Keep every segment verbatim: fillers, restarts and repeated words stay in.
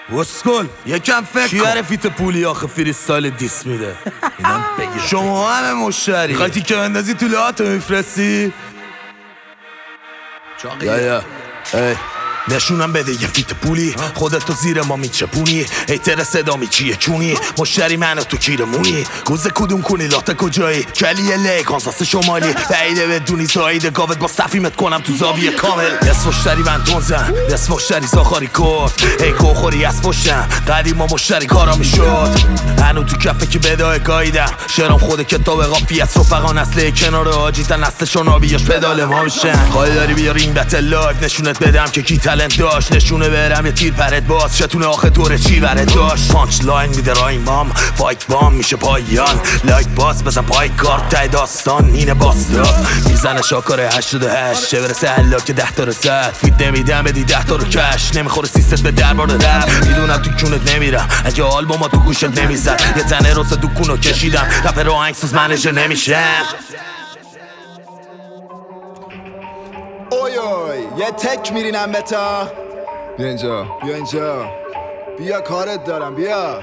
اسکل یکم فکر کن. کی فیت پولی آخه فریستایل دیس میده؟ اینم بگیر شما همه مشتری خاطی که بندازی تو لحاتو میفرستی؟ یا یا ای نشونم بده یه فیت پولی خودتو زیر ما میچپونی ایتر صدا میچیه چونی مشتری منو تو کیرمونی گوزه کدوم کنی لاته کجایی کلیه لی کانساس شمالی بعیده بدونی سایده گاوت با صفیمت کنم تو زاویه کامل نصف مشتری من تونزن نصف مشتری زاخاری کرد ای کوخوری از پشتم قدیم ما مشتری کارا میشد هنو تو کفه که بدای گاییدم شرام خود کتاب قافی از رفقان اصله کنار آجیتن نسلشون آبیاش پدال ما میشن خواهی داری بیار این بتل لایف نشونت بدم که کی تلنت داشت نشونه برم یه تیر پرت باز شتونه آخه دوره چی برد داشت پانچ لاین میده رای مام فایت بام میشه پایان لایک باز بزن پای کارت تای داستان اینه باستاب میزنه شاکار هشتاد و هشت چه برسه هلا که ده تا رو زد فیت نمیدم بدی ده تا رو کش نمیخوره سیست به دربار رپ میدونم تو کونت نمیرم اگه آلبوما تو گوشت نمیزد یه تنه روز تو کونو کشیدم رپ رو آهنگساز منیجر نمیشم اوی اوی یه تک میرینم به تا بیا اینجا بیا اینجا بیا کارت دارم بیا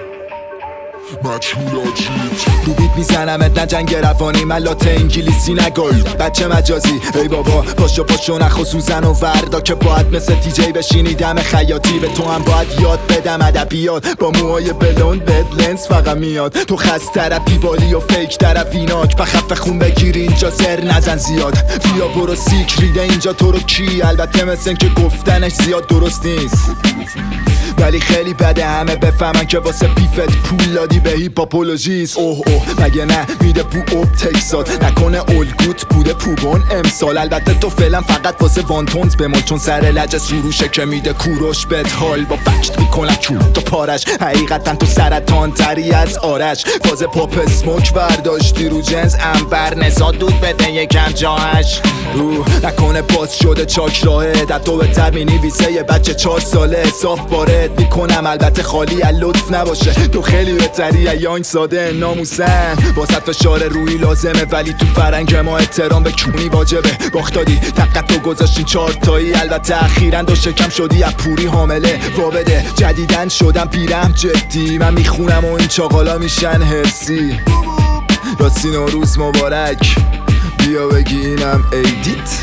رو بیت میزنمت نه جنگ روانی من لاته انگلیسی نگل بچه مجازی ای بابا پاشو پاشو نخو سوزن و وردا که باید مثل تی جی بشینی دم خیاطی به تو هم باید یاد بدم ادبیات با موهای بلوند بد لنس فقط میاد تو خست طرفی بالی و فیک طرفیناک بخف خون بگیری اینجا زر نزن زیاد بیا برو سیک ریده اینجا تو رو کی البته مثل که گفتنش زیاد درست نیست ولی خیلی بده همه بفهمن که واسه پیفت پول دادی به هیپاپولوژیست اوه اوه مگه نه میده پو اوب تکسات نکنه الگوت بوده پوبون امسال البته تو فعلا فقط واسه وانتونز بمال چون سر لجه سروشه که میده کوروش بهت حال با فکت میکنن کور تو پارش حقیقتا تو سرطان تری از آرش فاز پاپ اسموک برداشتی رو جنس انبر نزاد دود بده یکم جاهش رو نکنه باز شده چاک راهه در تو بهتر مینویسه یه بچه چهار ساله صاف بارد میکنم البته خالی از لطف نباشه تو خیلی بهتری یانگ ساده ناموسن واسط فشار روی لازمه ولی تو فرنگ ما احترام به کونی واجبه باخت دادی تقت تو گذاشتین چارتایی البته اخیراً دو شکم شدی از پوری حامله وابده جدیدن شدم پیرم جدی من میخونم و این چاقالا میشن حسی راستی نوروز مبارک بیا بگی اینم ایدیت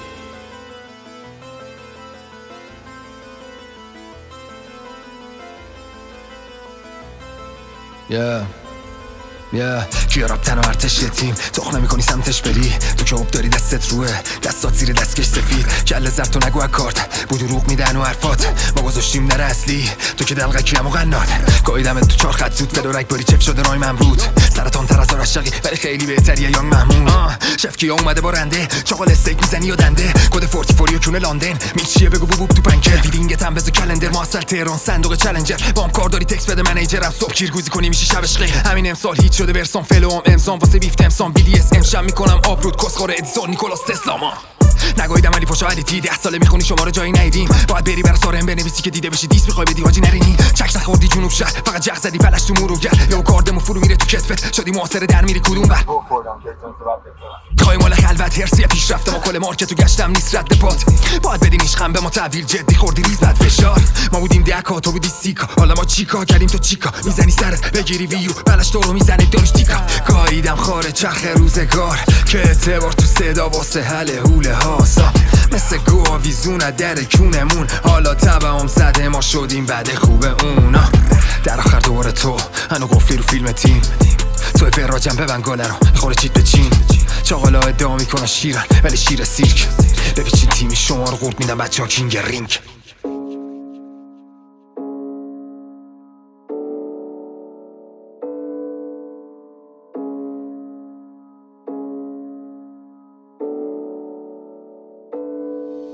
Yeah Yeah. کیا راب تن و ارتش تیم تخ نمی‌کنی سمتش بری تو که اوب داری دستت روه دستات زیر دستکش سفید کله زرد تو نگو کارت بود دروغ میدن و حرفات ما گذاشتیم نره اصلی تو که دلقکی و قنات گاییدمت تو چهار خط زود فدورک باری چف شده رای ممرود سرطان تر از آرشقی ولی خیلی بهتریه یانگ محمود شف کیا اومده با رنده چاقال استیک میزنی یا دنده کد چهل چهل و کونه لندن میچیه بگو بوب تو پنکر ویدینگت هم بزو کلندر ماسل تهران صندوق چالنجر بام کار داری تکس بده منیجرم صبح کیرگوزی کنی میشی شب عشقی همین امسال هیچ شده برسان فلوام امضام واسه بیف تمسام بی دی اس امشب میکنم آبرود کسخوره ادیسون نیکولاس تسلاما نگاهیدم ولی پاشا علی تی ده ساله میخونی شما رو جایی ندیدیم باید بری برا سارم بنویسی که دیده بشی دیس میخوای بدی حاجی نرینی چک نخوردی جنوب شهر فقط جغ زدی پلش تو مروگر یا کاردمو فرو میره تو کتفت شدی معاصره در میری کدوم بر خواهی مال خلوت هرسی پیشرفته ما کل مارکتو گشتم نیست رد پات باید بدین عشقم به ما تحویل جدی خوردی ریز بد فشار ما بودیم دکا تو بودی سیکا حالا ما چیکا کردیم تو چیکا میزنی سرت بگیری ویو بلش تو رو میزنه دارش تیکا گاییدم خاره چرخ روزگار که اعتبار تو صدا واسه حل حوله هاسا مثل گواویزون در کونمون حالا تبعم زده ما شدیم بعد خوبه اونا در آخر دوباره تو هنو گفتی رو فیلم تیم توی فراجم ببن گاله رو خوره چیت به چین چاقالا ادعا میکنن شیرن ولی شیر سیرک بپیچین تیمی شما رو قورت میدن بچه ها کینگ رینگ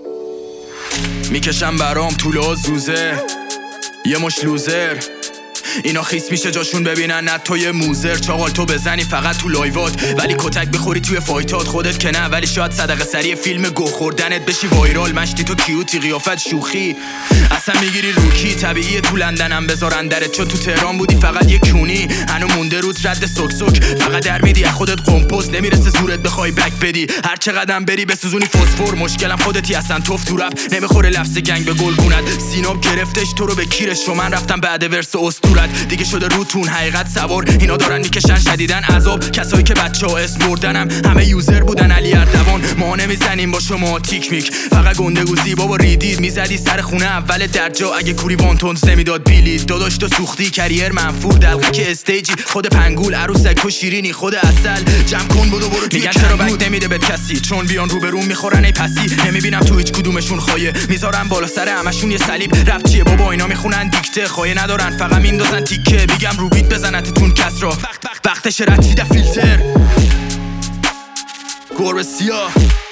میکشم برام طول و زوزه یه مش لوزر اینا خیس میشه جاشون ببینن نه توی موزر چاقال تو بزنی فقط تو لایوات ولی کتک بخوری توی فایتات خودت که نه ولی شاید صدقه سری فیلم گو خوردنت بشی وایرال مشتی تو کیوتی قیافت شوخی اصلا میگیری روکی طبیعیه تو لندنم بذارن درت چون تو تهران بودی فقط یه کونی هنو مونده رود رد سک سک فقط در میدی از خودت قمپوز نمیرسه زورت بخوای بک بدی هر چقدرم بری بسوزونی فسفر مشکلم خودتی اصلا توف تو رپ نمیخوره لفظ گنگ به گلگونت سیناب گرفتش تو رو به کیرش رو من رفتم بعد ورس اسطورت دیگه شده روتون حقیقت سوار اینا دارن میکشن شدیدن عذاب کسایی که بچه‌ها اسم بردنم همه یوزر بودن علی اردوان ما نمیزنیم با شما تیک میک فقط گندگوزی بابا ریدید میزدی سر خونه اول درجا اگه کوری وانتونز نمیداد بیلید داداش تو سوختی کریر منفور دلقک استیجی خود پنگول عروسک و شیرینی خود اصل جمع کن بدو برو توی چرا بک نمیده به کسی چون بیان رو به رو میخورن ای پسی نمیبینم تو هیچ کدومشون خایه میذارن بالا سر همشون یه صلیب رپ چیه بابا اینا میخونن دیکته خایه ندارن فقط میندازن تیکه میگم رو بیت بزنتتون کسرا وقتش رد فیلتر گربه سیاه